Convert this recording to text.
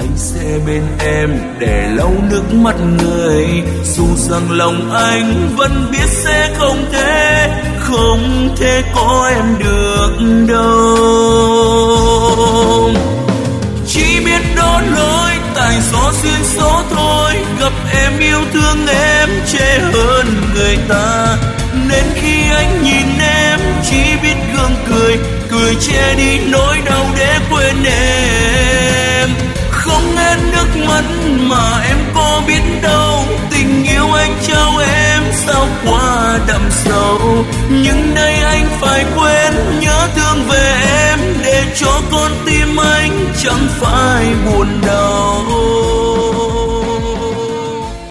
anh sẽ bên em để lau nước mắt người, dù rằng lòng anh vẫn biết sẽ không thể có em được đâu. Chỉ biết đó lối tại gió duyên số thôi, gặp em yêu thương em chê hơn người ta, nên khi anh nhìn em chỉ biết gượng cười, cười che đi nỗi đau để quên em. Không hết nước mắt mà em có biết đâu, tình yêu anh trao em sao quá đậm sâu, nhưng nay anh phải quên nhớ thương về em, để cho con tim anh chẳng phải buồn đau.